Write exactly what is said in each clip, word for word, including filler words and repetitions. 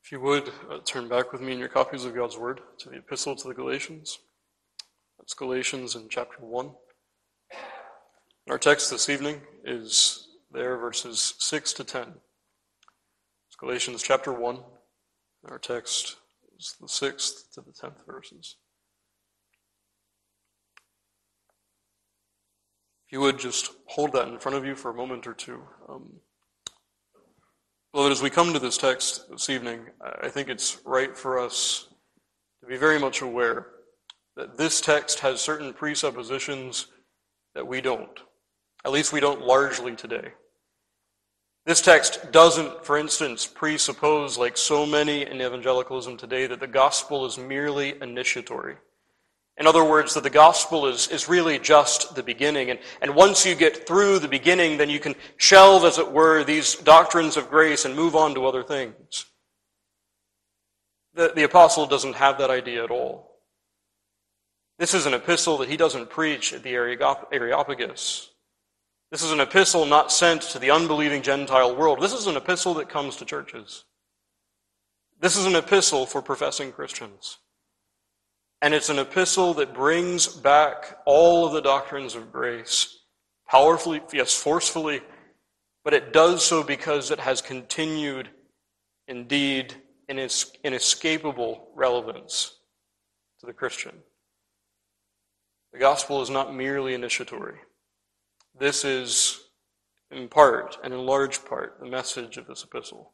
If you would, uh, turn back with me in your copies of God's Word to the Epistle to the Galatians. That's Galatians in chapter one. And our text this evening is there, verses six to ten. It's Galatians chapter one, and our text is the sixth to the tenth verses. If you would just hold that in front of you for a moment or two. Um, Beloved, as we come to this text this evening, I think it's right for us to be very much aware that this text has certain presuppositions that we don't. At least we don't largely today. This text doesn't, for instance, presuppose, like so many in evangelicalism today, that the gospel is merely initiatory. In other words, that the gospel is, is really just the beginning. And, and once you get through the beginning, then you can shelve, as it were, these doctrines of grace and move on to other things. The, the apostle doesn't have that idea at all. This is an epistle that he doesn't preach at the Areopagus. This is an epistle not sent to the unbelieving Gentile world. This is an epistle that comes to churches. This is an epistle for professing Christians. And it's an epistle that brings back all of the doctrines of grace, powerfully, yes, forcefully, but it does so because it has continued, indeed, in its inescapable relevance to the Christian. The gospel is not merely initiatory. This is, in part, and in large part, the message of this epistle.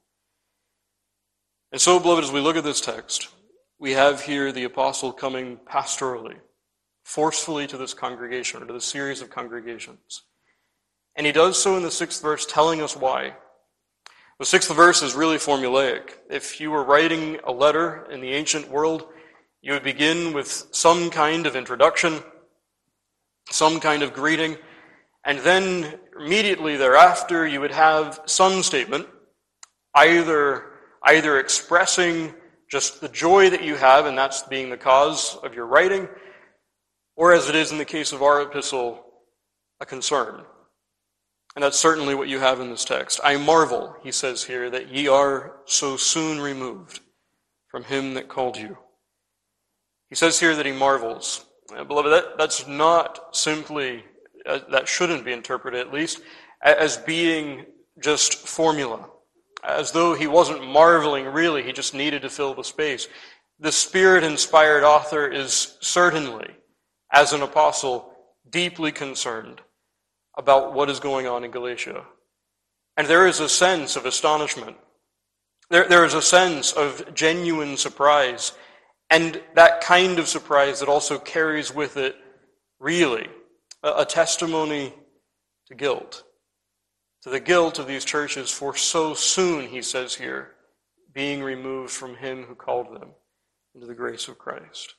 And so, beloved, as we look at this text, we have here the apostle coming pastorally, forcefully to this congregation, or to this series of congregations. And he does so in the sixth verse, telling us why. The sixth verse is really formulaic. If you were writing a letter in the ancient world, you would begin with some kind of introduction, some kind of greeting, and then immediately thereafter you would have some statement, either, either expressing just the joy that you have, and that's being the cause of your writing, or as it is in the case of our epistle, a concern. And that's certainly what you have in this text. I marvel, he says here, that ye are so soon removed from him that called you. He says here that he marvels. Uh, beloved, that, that's not simply, uh, that shouldn't be interpreted at least, as being just formula. As though he wasn't marveling really, he just needed to fill the space. The Spirit-inspired author is certainly, as an apostle, deeply concerned about what is going on in Galatia. And there is a sense of astonishment. There, there is a sense of genuine surprise. And that kind of surprise that also carries with it, really, a, a testimony to guilt. To the guilt of these churches for so soon, he says here, being removed from him who called them into the grace of Christ.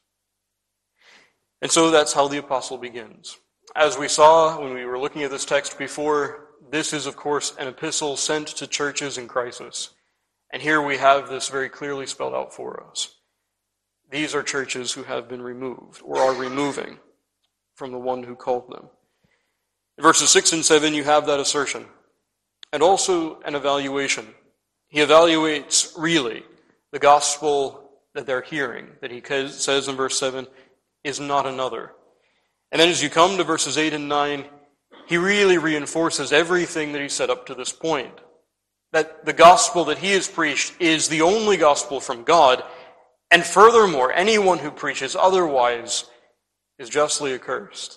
And so that's how the apostle begins. As we saw when we were looking at this text before, this is, of course, an epistle sent to churches in crisis. And here we have this very clearly spelled out for us. These are churches who have been removed, or are removing, from the one who called them. In verses six and seven, you have that assertion. And also an evaluation. He evaluates, really, the gospel that they're hearing, that he says in verse seven, is not another. And then as you come to verses eight and nine, he really reinforces everything that he said up to this point. That the gospel that he has preached is the only gospel from God, and furthermore, anyone who preaches otherwise is justly accursed.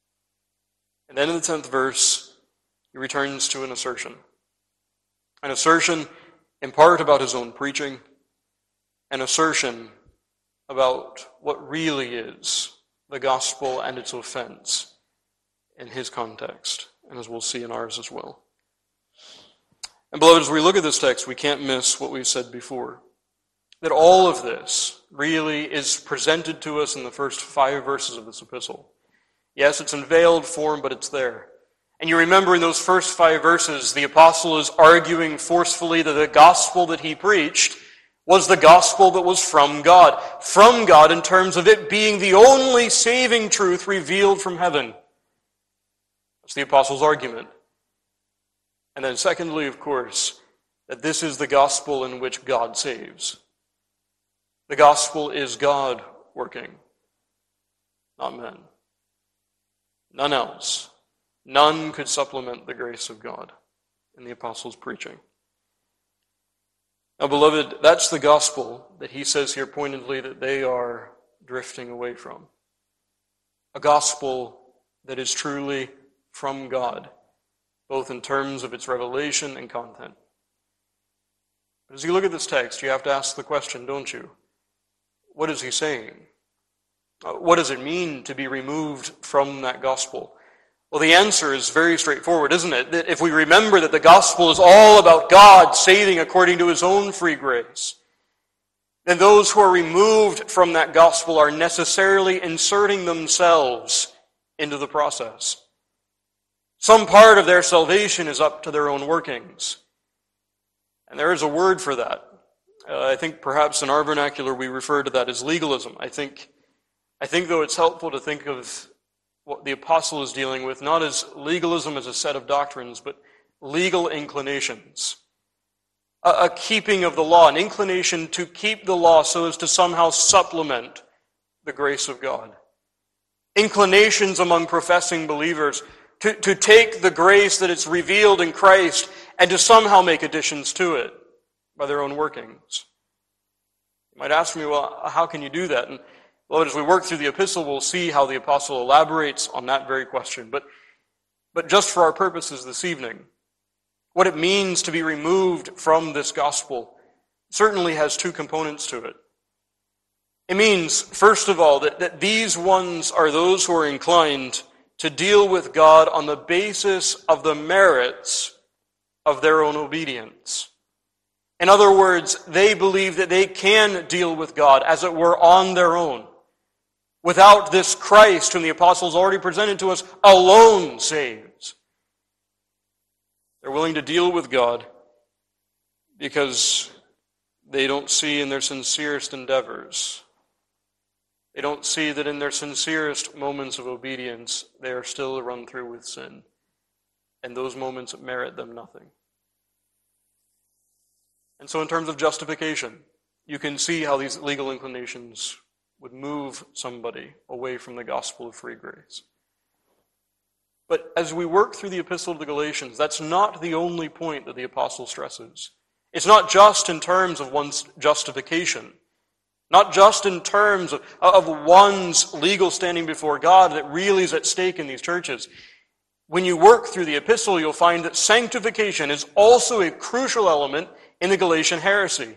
And then in the tenth verse, he returns to an assertion. An assertion in part about his own preaching, an assertion about what really is the gospel and its offense in his context, and as we'll see in ours as well. And beloved, as we look at this text, we can't miss what we've said before. That all of this really is presented to us in the first five verses of this epistle. Yes, it's in veiled form, but it's there. And you remember in those first five verses, the apostle is arguing forcefully that the gospel that he preached was the gospel that was from God. From God in terms of it being the only saving truth revealed from heaven. That's the apostle's argument. And then secondly, of course, that this is the gospel in which God saves. The gospel is God working, not men. None else. None could supplement the grace of God in the apostles' preaching. Now, beloved, that's the gospel that he says here pointedly that they are drifting away from. A gospel that is truly from God, both in terms of its revelation and content. But as you look at this text, you have to ask the question, don't you? What is he saying? What does it mean to be removed from that gospel? Well, the answer is very straightforward, isn't it? That if we remember that the gospel is all about God saving according to his own free grace, then those who are removed from that gospel are necessarily inserting themselves into the process. Some part of their salvation is up to their own workings. And there is a word for that. Uh, I think perhaps in our vernacular we refer to that as legalism. I think, I think though it's helpful to think of what the apostle is dealing with, not as legalism as a set of doctrines, but legal inclinations. A, a keeping of the law, an inclination to keep the law so as to somehow supplement the grace of God. Inclinations among professing believers to, to take the grace that is revealed in Christ and to somehow make additions to it by their own workings. You might ask me, well, how can you do that? And well, as we work through the epistle, we'll see how the apostle elaborates on that very question. But, but just for our purposes this evening, what it means to be removed from this gospel certainly has two components to it. It means, first of all, that, that these ones are those who are inclined to deal with God on the basis of the merits of their own obedience. In other words, they believe that they can deal with God, as it were, on their own. Without this Christ, whom the apostles already presented to us, alone saves. They're willing to deal with God because they don't see in their sincerest endeavors, they don't see that in their sincerest moments of obedience, they are still run through with sin. And those moments merit them nothing. And so in terms of justification, you can see how these legal inclinations would move somebody away from the gospel of free grace. But as we work through the epistle to the Galatians, that's not the only point that the apostle stresses. It's not just in terms of one's justification, not just in terms of, of one's legal standing before God that really is at stake in these churches. When you work through the epistle, you'll find that sanctification is also a crucial element in the Galatian heresy.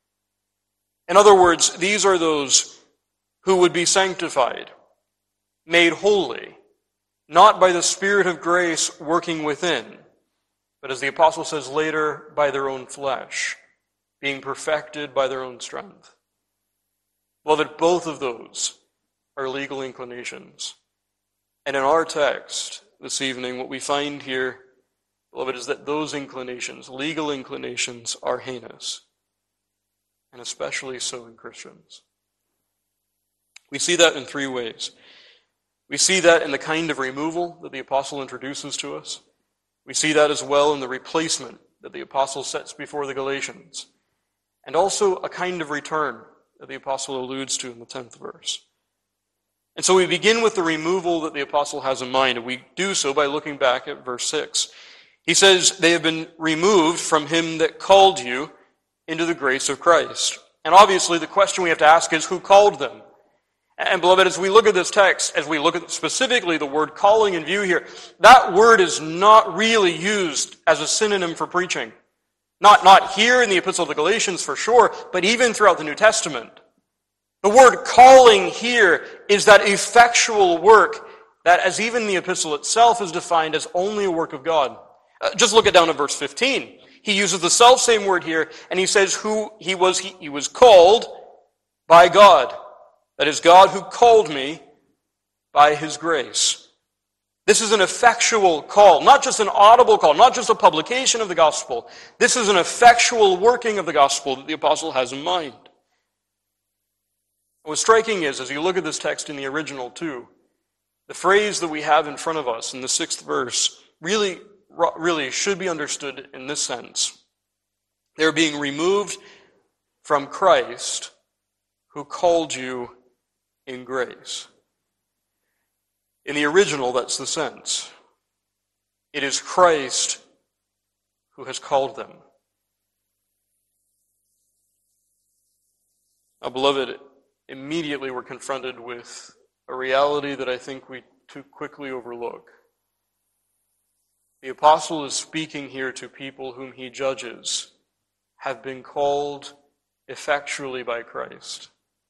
In other words, these are those who would be sanctified, made holy, not by the Spirit of grace working within, but as the apostle says later, by their own flesh, being perfected by their own strength. Well, that both of those are legal inclinations. And in our text this evening, what we find here, beloved, is that those inclinations, legal inclinations, are heinous, and especially so in Christians. We see that in three ways. We see that in the kind of removal that the apostle introduces to us. We see that as well in the replacement that the apostle sets before the Galatians. And also a kind of return that the apostle alludes to in the tenth verse. And so we begin with the removal that the apostle has in mind, and we do so by looking back at verse six. He says, they have been removed from him that called you into the grace of Christ. And obviously the question we have to ask is, who called them? And beloved, as we look at this text, as we look at specifically the word calling in view here, that word is not really used as a synonym for preaching. Not, not here in the Epistle to the Galatians for sure, but even throughout the New Testament. The word calling here is that effectual work that, as even the epistle itself is defined as only a work of God. Uh, just look it down at verse fifteen. He uses the self-same word here, and he says who he was, he, he was called by God. That is God who called me by his grace. This is an effectual call, not just an audible call, not just a publication of the gospel. This is an effectual working of the gospel that the apostle has in mind. What's striking is, as you look at this text in the original too, the phrase that we have in front of us in the sixth verse really, really should be understood in this sense. They're being removed from Christ, who called you in grace. In the original, that's the sense. It is Christ who has called them. Now, beloved, immediately we're confronted with a reality that I think we too quickly overlook. The apostle is speaking here to people whom he judges have been called effectually by Christ.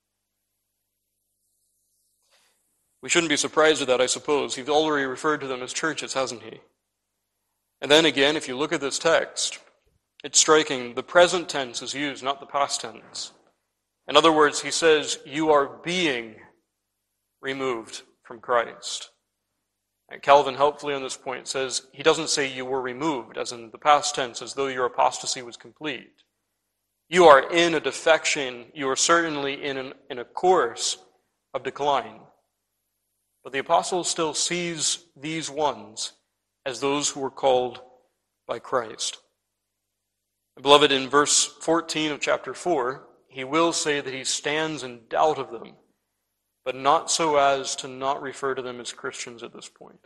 We shouldn't be surprised at that, I suppose. He's already referred to them as churches, hasn't he? And then again, if you look at this text, it's striking. The present tense is used, not the past tense. In other words, he says, you are being removed from Christ. And Calvin, helpfully on this point, says he doesn't say you were removed, as in the past tense, as though your apostasy was complete. You are in a defection. You are certainly in, an, in a course of decline. But the apostle still sees these ones as those who were called by Christ. And beloved, in verse fourteen of chapter four, he will say that he stands in doubt of them, but not so as to not refer to them as Christians at this point.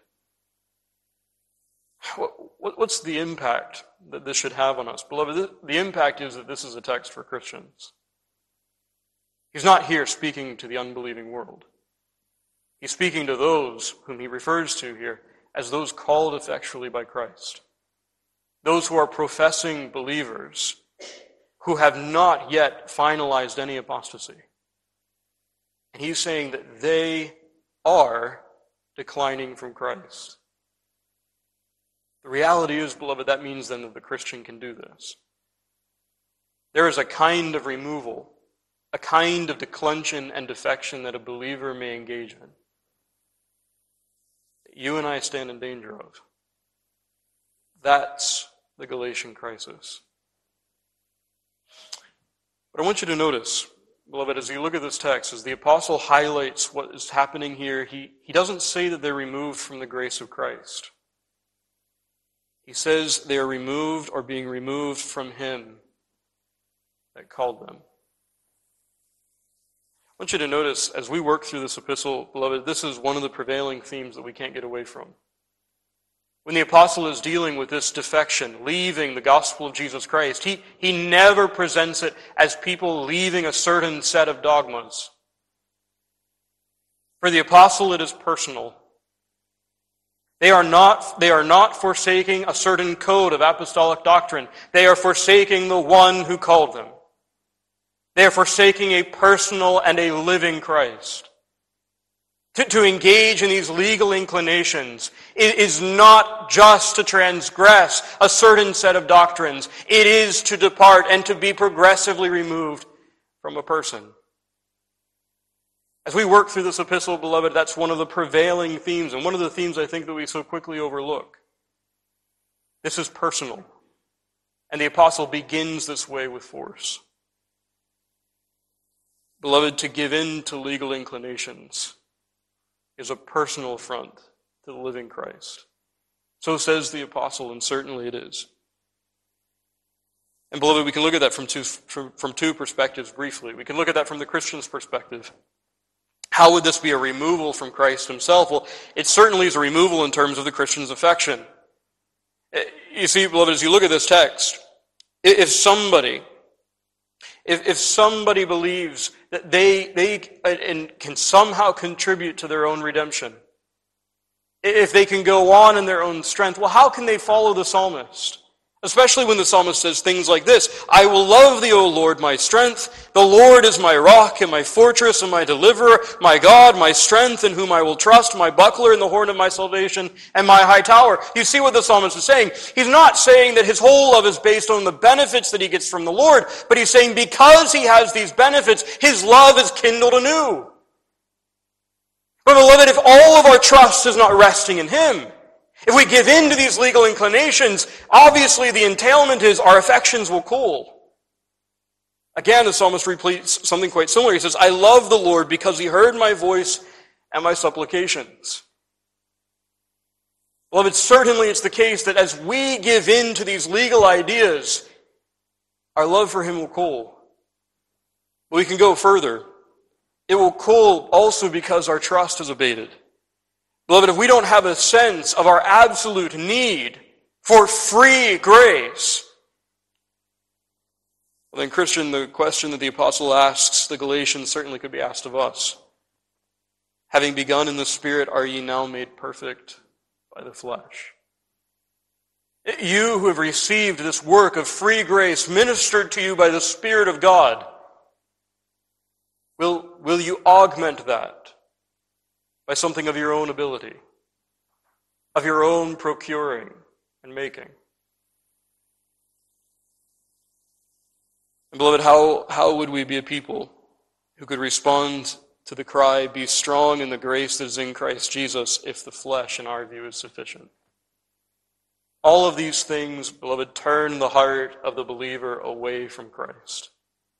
What's the impact that this should have on us? Beloved, the impact is that this is a text for Christians. He's not here speaking to the unbelieving world. He's speaking to those whom he refers to here as those called effectually by Christ. Those who are professing believers who have not yet finalized any apostasy. And he's saying that they are declining from Christ. The reality is, beloved, that means then that the Christian can do this. There is a kind of removal, a kind of declension and defection that a believer may engage in, that you and I stand in danger of. That's the Galatian crisis. But I want you to notice, beloved, as you look at this text, as the apostle highlights what is happening here, he, he doesn't say that they're removed from the grace of Christ. He says they are removed or being removed from him that called them. I want you to notice, as we work through this epistle, beloved, this is one of the prevailing themes that we can't get away from. When the apostle is dealing with this defection, leaving the gospel of Jesus Christ, he, he never presents it as people leaving a certain set of dogmas. For the apostle, it is personal. They are not, they are not forsaking a certain code of apostolic doctrine. They are forsaking the one who called them. They are forsaking a personal and a living Christ. To, to engage in these legal inclinations is not just to transgress a certain set of doctrines. It is to depart and to be progressively removed from a person. As we work through this epistle, beloved, that's one of the prevailing themes, and one of the themes I think that we so quickly overlook. This is personal. And the apostle begins this way with force. Beloved, to give in to legal inclinations is a personal affront to the living Christ. So says the apostle, and certainly it is. And beloved, we can look at that from two, from, from two perspectives briefly. We can look at that from the Christian's perspective. How would this be a removal from Christ himself? Well, it certainly is a removal in terms of the Christian's affection. You see, beloved, as you look at this text, if somebody, if, if somebody believes that they, they can somehow contribute to their own redemption, if they can go on in their own strength, well, how can they follow the psalmist? Especially when the psalmist says things like this: I will love thee, O Lord, my strength. The Lord is my rock and my fortress and my deliverer, my God, my strength, in whom I will trust, my buckler and the horn of my salvation, and my high tower. You see what the psalmist is saying. He's not saying that his whole love is based on the benefits that he gets from the Lord, but he's saying because he has these benefits, his love is kindled anew. But beloved, if all of our trust is not resting in him, if we give in to these legal inclinations, obviously the entailment is our affections will cool. Again, the psalmist repeats something quite similar. He says, I love the Lord because he heard my voice and my supplications. Beloved, certainly it's the case that as we give in to these legal ideas, our love for him will cool. But we can go further. It will cool also because our trust is abated. Beloved, if we don't have a sense of our absolute need for free grace, well then, Christian, the question that the apostle asks the Galatians certainly could be asked of us. Having begun in the Spirit, are ye now made perfect by the flesh? You who have received this work of free grace ministered to you by the Spirit of God, will, will you augment that by something of your own ability, of your own procuring and making? And beloved, how, how would we be a people who could respond to the cry, be strong in the grace that is in Christ Jesus, if the flesh, in our view, is sufficient? All of these things, beloved, turn the heart of the believer away from Christ.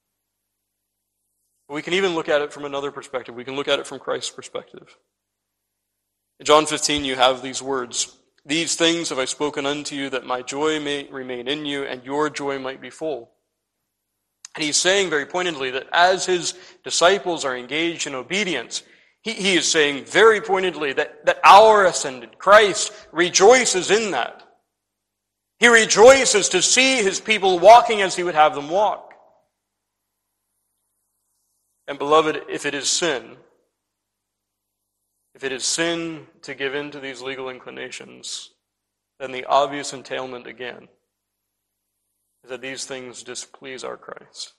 We can even look at it from another perspective. We can look at it from Christ's perspective. In John fifteen, you have these words, "These things have I spoken unto you, that my joy may remain in you, and your joy might be full." And he's saying very pointedly that as his disciples are engaged in obedience, he, he is saying very pointedly that, that our ascended Christ rejoices in that. He rejoices to see his people walking as he would have them walk. And beloved, if it is sin, if it is sin to give in to these legal inclinations, then the obvious entailment again is that these things displease our Christ.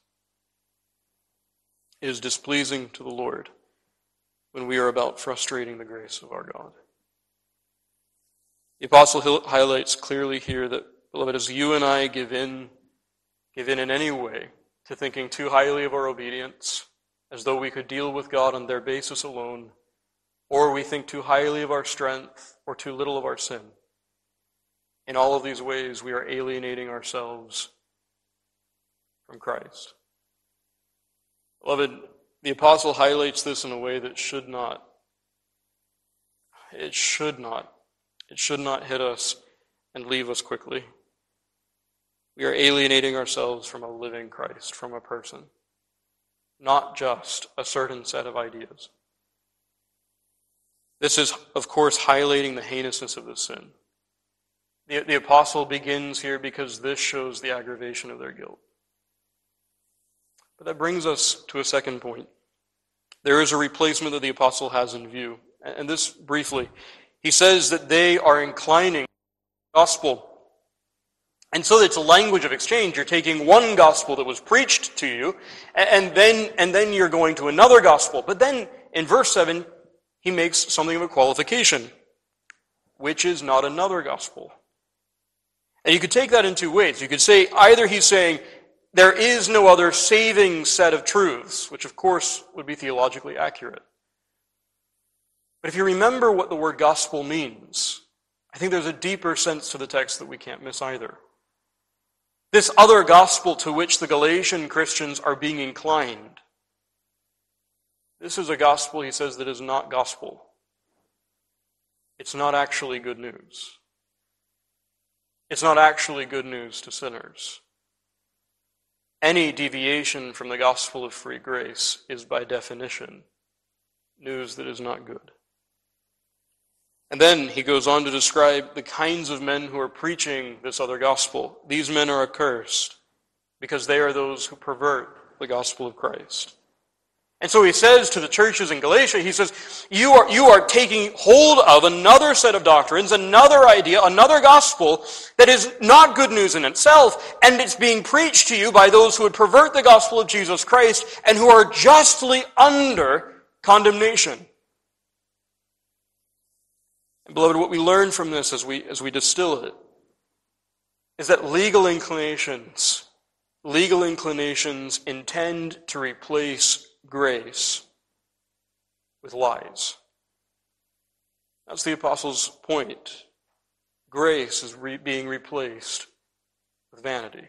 It is displeasing to the Lord when we are about frustrating the grace of our God. The apostle highlights clearly here that, beloved, as you and I give in, give in in any way to thinking too highly of our obedience, as though we could deal with God on their basis alone, or we think too highly of our strength or too little of our sin, in all of these ways we are alienating ourselves from Christ. Beloved, the apostle highlights this in a way that should not, it should not, it should not hit us and leave us quickly. We are alienating ourselves from a living Christ, from a person, not just a certain set of ideas. This is, of course, highlighting the heinousness of this sin. The, the apostle begins here because this shows the aggravation of their guilt. But that brings us to a second point. There is a replacement that the apostle has in view. And this briefly, he says that they are inclining to the gospel. And so it's a language of exchange. You're taking one gospel that was preached to you, and then, and then you're going to another gospel. But then in verse seven, he makes something of a qualification, which is not another gospel. And you could take that in two ways. You could say either he's saying there is no other saving set of truths, which of course would be theologically accurate. But if you remember what the word gospel means, I think there's a deeper sense to the text that we can't miss either. This other gospel to which the Galatian Christians are being inclined, this is a gospel, he says, that is not gospel. It's not actually good news. It's not actually good news to sinners. Any deviation from the gospel of free grace is by definition news that is not good. And then he goes on to describe the kinds of men who are preaching this other gospel. These men are accursed because they are those who pervert the gospel of Christ. And so he says to the churches in Galatia, he says, you are, you are taking hold of another set of doctrines, another idea, another gospel that is not good news in itself, and it's being preached to you by those who would pervert the gospel of Jesus Christ and who are justly under condemnation. And beloved, what we learn from this as we, as we distill it is that legal inclinations, legal inclinations intend to replace grace with lies. That's the apostle's point. Grace is re- being replaced with vanity.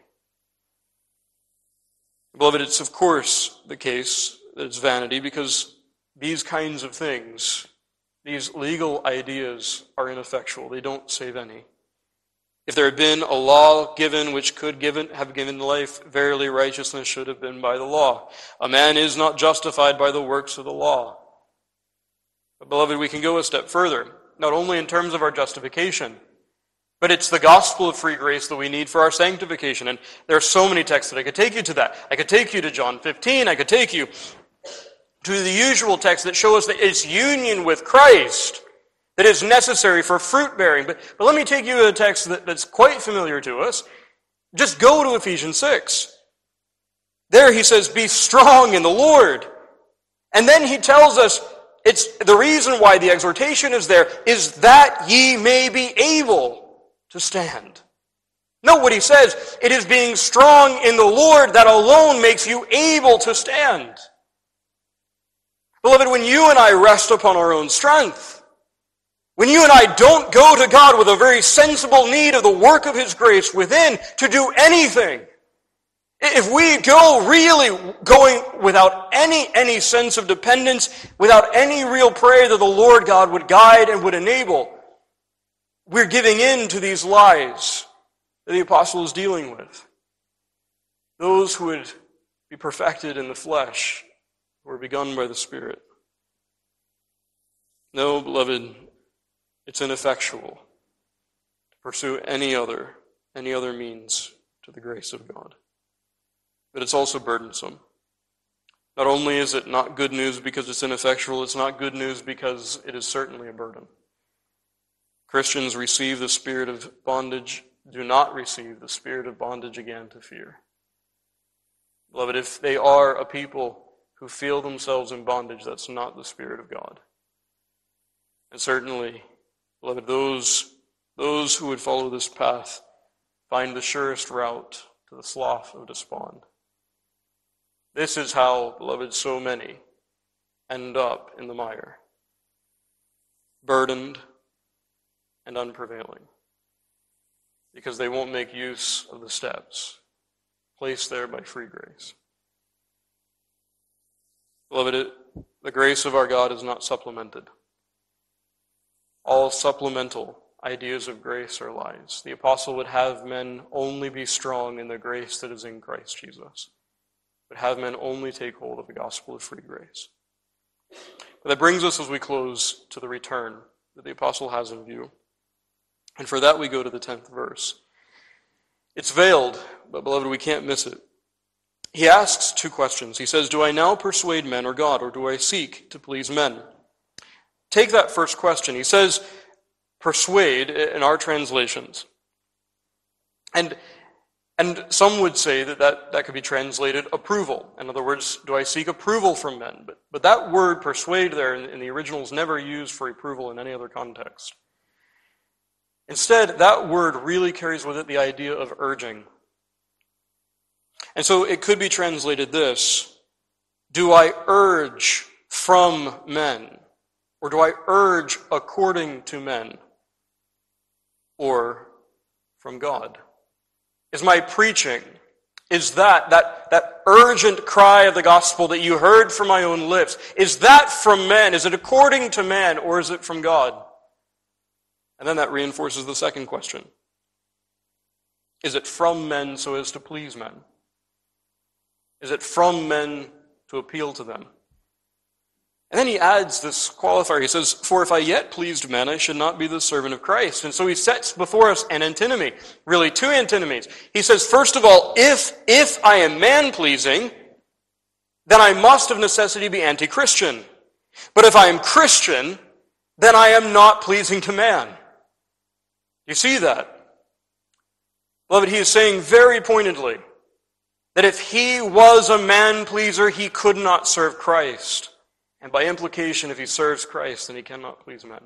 Beloved, it's of course the case that it's vanity because these kinds of things, these legal ideas, are ineffectual. They don't save any. If there had been a law given which could given, have given life, verily righteousness should have been by the law. A man is not justified by the works of the law. But beloved, we can go a step further, not only in terms of our justification, but it's the gospel of free grace that we need for our sanctification. And there are so many texts that I could take you to that. I could take you to John fifteen. I could take you to the usual texts that show us that it's union with Christ that is necessary for fruit bearing. But, but let me take you to a text that, that's quite familiar to us. Just go to Ephesians six. There he says, be strong in the Lord. And then he tells us, it's the reason why the exhortation is there is that ye may be able to stand. Note what he says. It is being strong in the Lord that alone makes you able to stand. Beloved, when you and I rest upon our own strength, when you and I don't go to God with a very sensible need of the work of His grace within to do anything, if we go really going without any, any sense of dependence, without any real prayer that the Lord God would guide and would enable, we're giving in to these lies that the apostle is dealing with. Those who would be perfected in the flesh were begun by the Spirit. No, beloved, it's ineffectual to pursue any other, any other means to the grace of God. But it's also burdensome. Not only is it not good news because it's ineffectual, it's not good news because it is certainly a burden. Christians receive the spirit of bondage, do not receive the spirit of bondage again to fear. Beloved, if they are a people who feel themselves in bondage, that's not the Spirit of God. And certainly, beloved, those, those who would follow this path find the surest route to the slough of despond. This is how, beloved, so many end up in the mire, burdened and unprevailing, because they won't make use of the steps placed there by free grace. Beloved, it, the grace of our God is not supplemented. All supplemental ideas of grace are lies. The apostle would have men only be strong in the grace that is in Christ Jesus, would have men only take hold of the gospel of free grace. But that brings us, as we close, to the return that the apostle has in view. And for that we go to the tenth verse. It's veiled, but beloved, we can't miss it. He asks two questions. He says, do I now persuade men or God, or do I seek to please men? Take that first question. He says, persuade in our translations. And, and some would say that, that that could be translated approval. In other words, do I seek approval from men? But, but that word persuade there in, in the original is never used for approval in any other context. Instead, that word really carries with it the idea of urging. And so it could be translated this: do I urge from men? Or do I urge according to men? Or from God? Is my preaching, is that, that, that urgent cry of the gospel that you heard from my own lips, is that from men? Is it according to man, or is it from God? And then that reinforces the second question. Is it from men so as to please men? Is it from men to appeal to them? And then he adds this qualifier. He says, for if I yet pleased men, I should not be the servant of Christ. And so he sets before us an antinomy, really two antinomies. He says, first of all, if, if I am man-pleasing, then I must of necessity be anti-Christian. But if I am Christian, then I am not pleasing to man. You see that? Beloved, he is saying very pointedly that if he was a man-pleaser, he could not serve Christ. And by implication, if he serves Christ, then he cannot please men.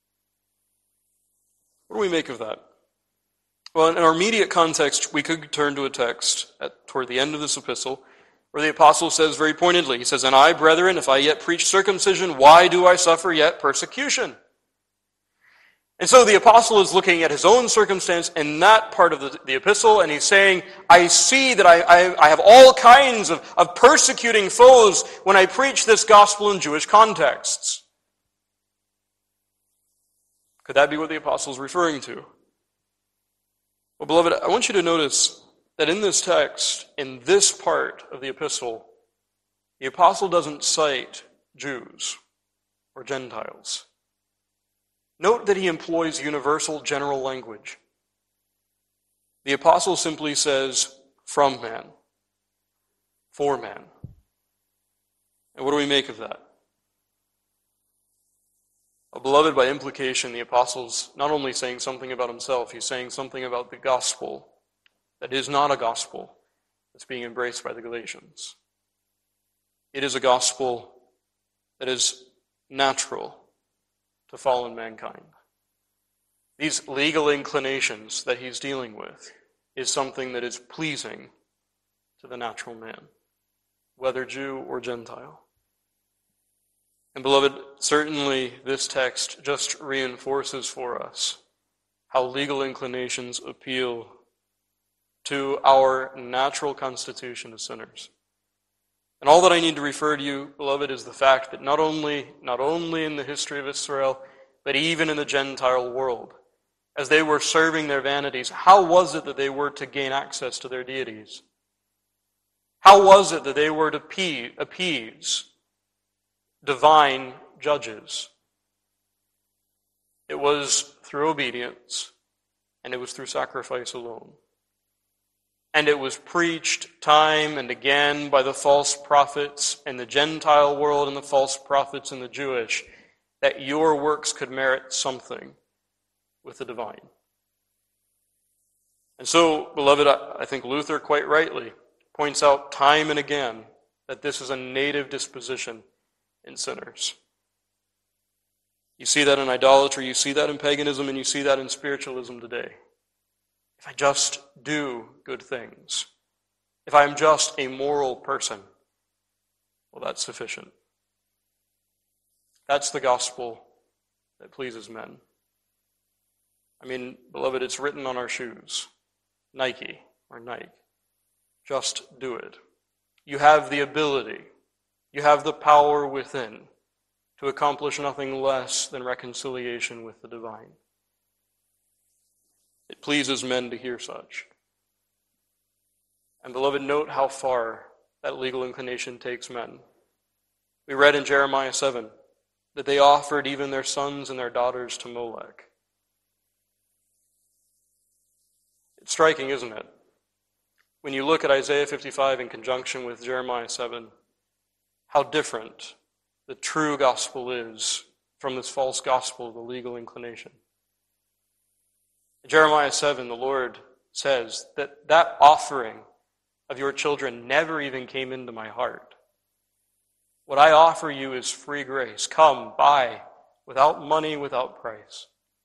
What do we make of that? Well, in our immediate context, we could turn to a text at, toward the end of this epistle where the apostle says very pointedly, he says, and I, brethren, if I yet preach circumcision, why do I suffer yet persecution? And so the apostle is looking at his own circumstance in that part of the, the epistle, and he's saying, I see that I, I, I have all kinds of, of persecuting foes when I preach this gospel in Jewish contexts. Could that be what the apostle is referring to? Well, beloved, I want you to notice that in this text, in this part of the epistle, the apostle doesn't cite Jews or Gentiles. Note that he employs universal general language. The apostle simply says, from man, for man. And what do we make of that? Well, beloved, by implication, the apostle's not only saying something about himself, he's saying something about the gospel that is not a gospel that's being embraced by the Galatians. It is a gospel that is natural to fallen mankind. These legal inclinations that he's dealing with is something that is pleasing to the natural man, whether Jew or Gentile. And beloved, certainly this text just reinforces for us how legal inclinations appeal to our natural constitution as sinners. And all that I need to refer to you, beloved, is the fact that not only, not only in the history of Israel, but even in the Gentile world, as they were serving their vanities, how was it that they were to gain access to their deities? How was it that they were to appease divine judges? It was through obedience, and it was through sacrifice alone. And it was preached time and again by the false prophets in the Gentile world and the false prophets in the Jewish that your works could merit something with the divine. And so, beloved, I think Luther quite rightly points out time and again that this is a native disposition in sinners. You see that in idolatry, you see that in paganism, and you see that in spiritualism today. If I just do good things, if I'm just a moral person, well, that's sufficient. That's the gospel that pleases men. I mean, beloved, it's written on our shoes. Nike or Nike. Just do it. You have the ability, you have the power within to accomplish nothing less than reconciliation with the divine. It pleases men to hear such. And beloved, note how far that legal inclination takes men. We read in Jeremiah seven that they offered even their sons and their daughters to Molech. It's striking, isn't it? When you look at Isaiah fifty-five in conjunction with Jeremiah seven, how different the true gospel is from this false gospel of the legal inclination. In Jeremiah seven, the Lord says that that offering of your children never even came into my heart. What I offer you is free grace. Come, buy, without money, without price.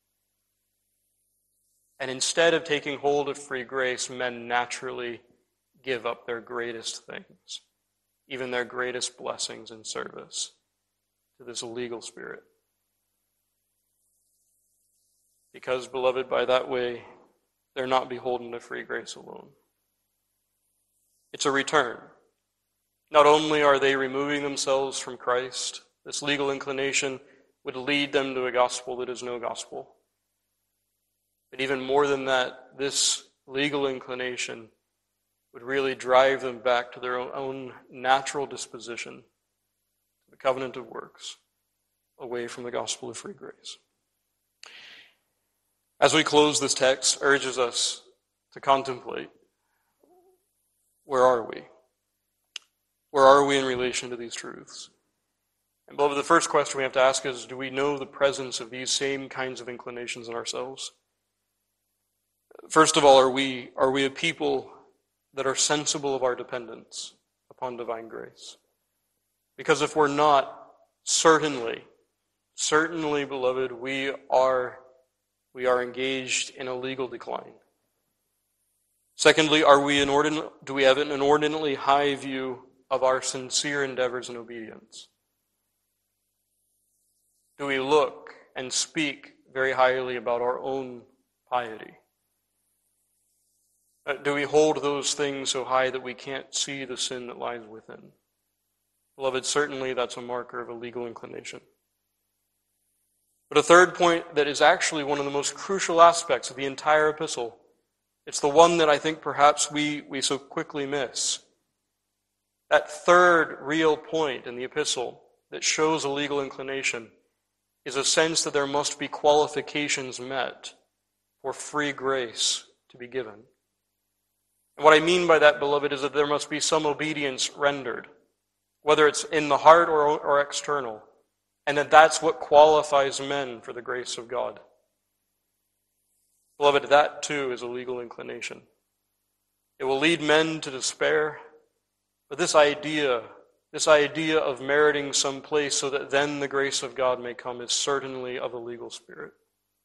And instead of taking hold of free grace, men naturally give up their greatest things, even their greatest blessings and service, to this illegal spirit. Because, beloved, by that way, they're not beholden to free grace alone. It's a return. Not only are they removing themselves from Christ, this legal inclination would lead them to a gospel that is no gospel. But even more than that, this legal inclination would really drive them back to their own natural disposition, to the covenant of works, away from the gospel of free grace. As we close, this text urges us to contemplate, where are we? Where are we in relation to these truths? And beloved, the first question we have to ask is, do we know the presence of these same kinds of inclinations in ourselves? First of all, are we, are we a people that are sensible of our dependence upon divine grace? Because if we're not, certainly, certainly, beloved, we are, we are engaged in a legal decline. Secondly, are we inordinate, do we have an inordinately high view of our sincere endeavors in obedience? Do we look and speak very highly about our own piety? Uh, do we hold those things so high that we can't see the sin that lies within? Beloved, certainly that's a marker of a legal inclination. But a third point that is actually one of the most crucial aspects of the entire epistle It's the one that I think perhaps we, we so quickly miss. That third real point in the epistle that shows a legal inclination is a sense that there must be qualifications met for free grace to be given. And what I mean by that, beloved, is that there must be some obedience rendered, whether it's in the heart or, or external, and that that's what qualifies men for the grace of God. Beloved, that too is a legal inclination. It will lead men to despair, but this idea, this idea of meriting some place so that then the grace of God may come is certainly of a legal spirit.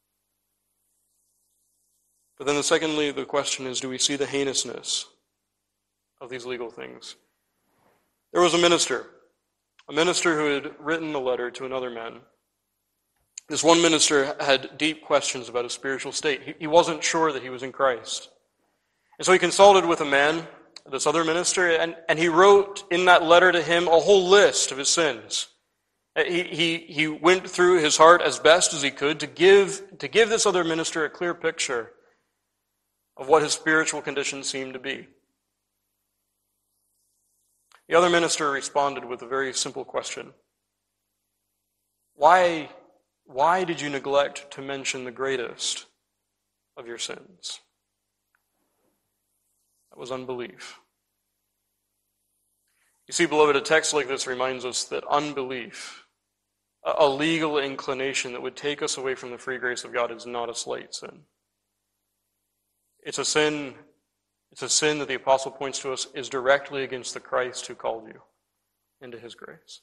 But then, the secondly, the question is, do we see the heinousness of these legal things? There was a minister, a minister who had written a letter to another man. This one minister had deep questions about his spiritual state. He, he wasn't sure that he was in Christ. And so he consulted with a man, this other minister, and, and he wrote in that letter to him a whole list of his sins. He, he, he went through his heart as best as he could to give, to give this other minister a clear picture of what his spiritual condition seemed to be. The other minister responded with a very simple question. Why, why did you neglect to mention the greatest of your sins? That was unbelief. You see, beloved, a text like this reminds us that unbelief, a legal inclination that would take us away from the free grace of God, is not a slight sin. It's a sin, it's a sin that the apostle points to us is directly against the Christ who called you into his grace.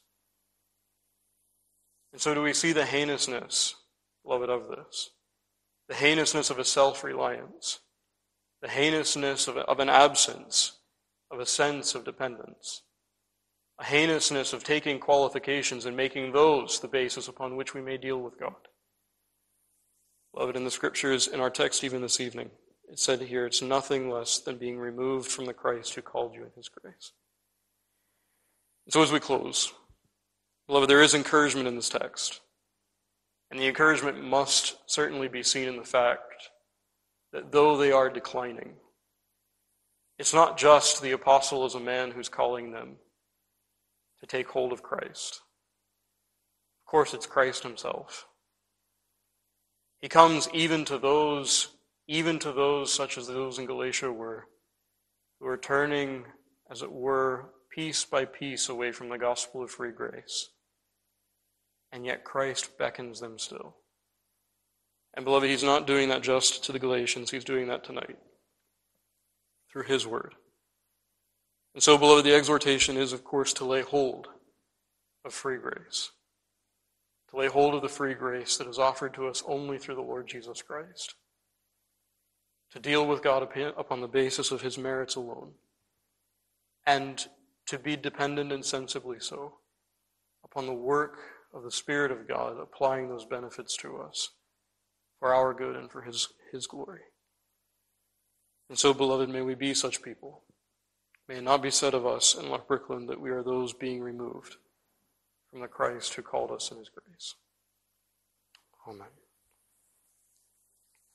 And so do we see the heinousness, beloved, of this? The heinousness of a self-reliance, the heinousness of, a, of an absence of a sense of dependence, a heinousness of taking qualifications and making those the basis upon which we may deal with God. Beloved, in the scriptures, in our text even this evening, it said here, it's nothing less than being removed from the Christ who called you in his grace. And so as we close, beloved, there is encouragement in this text. And the encouragement must certainly be seen in the fact that though they are declining, it's not just the apostle as a man who's calling them to take hold of Christ. Of course, it's Christ himself. He comes even to those even to those such as those in Galatia were, who are turning, as it were, piece by piece away from the gospel of free grace. And yet Christ beckons them still. And beloved, he's not doing that just to the Galatians, he's doing that tonight, through his word. And so, beloved, the exhortation is, of course, to lay hold of free grace. To lay hold of the free grace that is offered to us only through the Lord Jesus Christ. To deal with God upon the basis of his merits alone, and to be dependent and sensibly so upon the work of the Spirit of God applying those benefits to us for our good and for his, his glory. And so, beloved, may we be such people. May it not be said of us in Loch Brickland that we are those being removed from the Christ who called us in his grace. Amen.